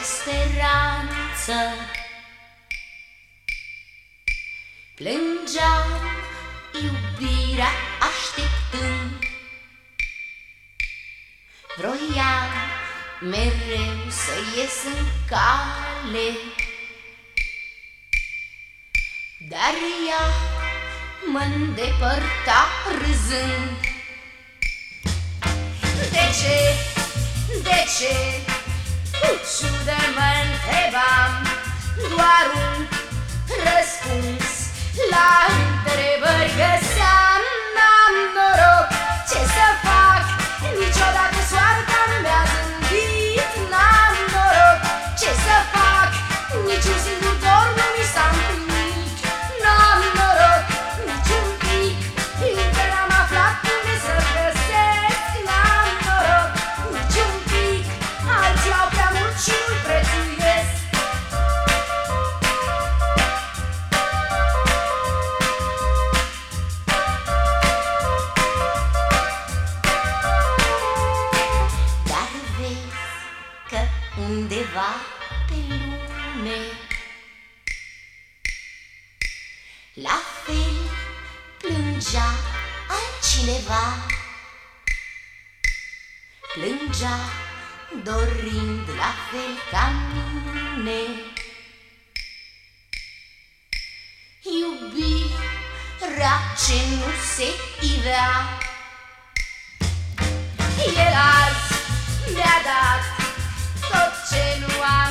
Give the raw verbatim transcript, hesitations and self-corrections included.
speranță. Plângeam iubirea așteptând, vroiam mereu să ies în cale, dar ea mă-ndepărta râzând. De ce, de ce, cu ciudă mă-ntrebam, doar un răspuns la întrebări găseam. N-am noroc, ce să fac, niciodată soarta mi-a zâmbit. N-am noroc, ce să fac, niciun singur dor nu mi s-a împlinit. N-am noroc, niciun pic, încă n-am aflat unde să găsesc. N-am noroc, niciun pic, alții au prea mult și nu-l prețuiesc. Că undeva pe lume la fel plângea altcineva, plângea dorind la fel ca mine. Iubirea ce nu se ivea, el azi mi-a dat tot ce nu am